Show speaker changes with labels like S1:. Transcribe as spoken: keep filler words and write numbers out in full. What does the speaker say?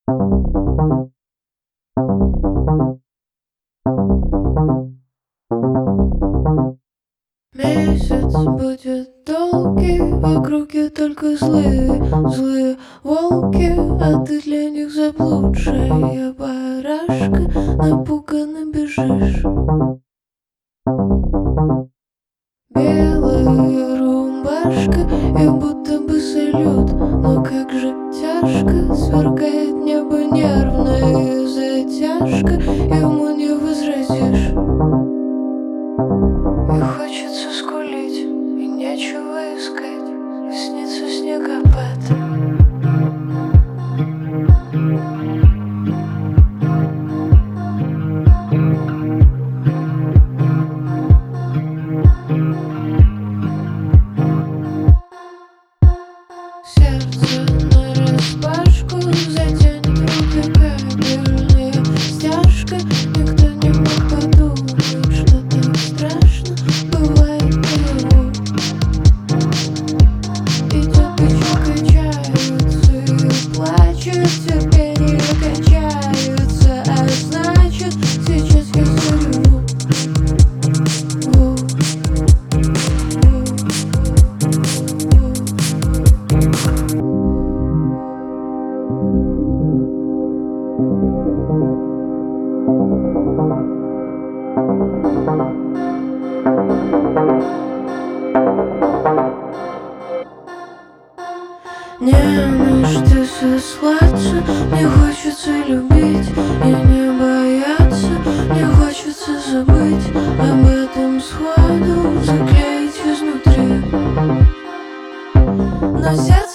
S1: Месяц будет долгий, в округе только злые, злые волки, а ты для них заблудшая барашка, напуганно бежишь. Белая рубашка, и будто бы салют, но как же тяжко, сверкает небо нервная затяжка, ему не возразишь. И хочется скулить, и нечего искать, и снится снегопад. Сердце нараспашку затянет руки кабельная стяжка. Никто не мог подумать, что так страшно бывает наяву. Идет и качается, и плачет, терпение качается, а значит, сейчас я зареву. Не на что сослаться, мне хочется любить и не бояться, мне хочется забыть об этом сходу, заклеить изнутри. Но сердце